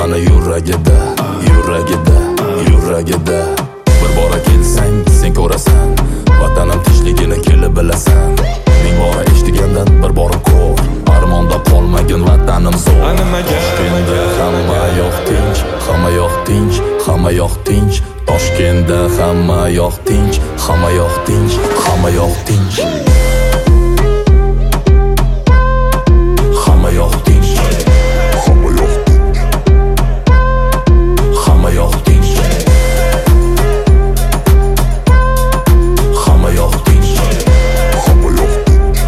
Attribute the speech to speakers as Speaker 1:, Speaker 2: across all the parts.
Speaker 1: Mana yuragida, yuragida, yuragida. Bir bora kelsang sen ko'rasan, vatanim tinchligini kelib bilasan. Ming bora eshitgandan bir bora ko'r, armonda qolmagin vatanim zo'r. Toshkentda hamma yoq tinch, hamma yoq tinch, hamma yoq tinch. Toshkentda hamma yoq tinch, hamma yoq tinch, hamma yoq tinch. Hamma yoq tinch, hamma yoq tinch, hamma yoq tinch, hamma yoq tinch, hamma yoq tinch,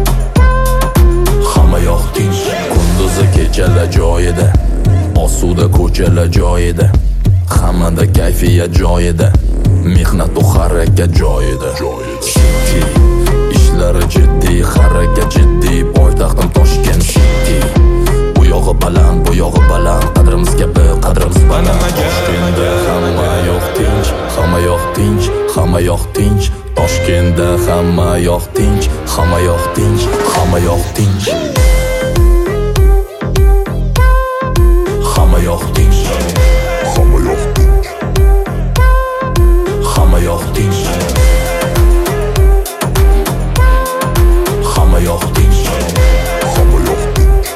Speaker 1: hamma yoq tinch. Kunduzi kechalar joyida, osuda ko'chalar joyida, hammada kayfiyat joyida, mehnat u harakat joyida. City ishlari jiddiy, harakat jiddiy, poytaxtim Toshkent City. Bu yog'i baland, bu yog'i baland, qadrimiz kabi, qadrimiz baland. Toshkentda hamma yoq tinch, hamma yoq tinch, hamma yoq tinch. Toshkentda hamma yoq tinch, hamma yoq tinch, hamma yoq tinch. Hamma yoq tinch, hamma yoq tinch, hamma yoq tinch, hamma yoq tinch, hamma yoq tinch,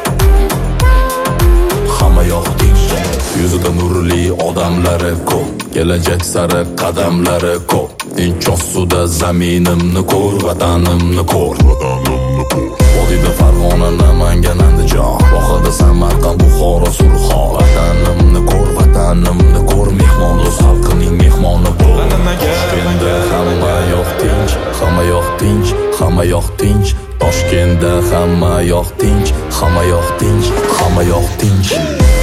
Speaker 1: hamma yoq tinch. Yuzida nurli odamlari ko'p, kelajak sari qadamlari ko'p. Tinch osuda zaminimni ko'r, vatanimni ko'r, vatanimni ko'r. Vodiyda Farg'ona, Namangan, Andijon, Vohada Samarqand, Buxoro, Surxon. Vatanimni ko'r, vatanimni ko'r, mehmon o'z xalqining mehmoni bo'l. Toshkentda hamma yoq tinch, hamma yoq tinch, hamma yoq tinch. Toshkentda hamma yoq tinch, hamma yoq tinch, hamma yoq tinch.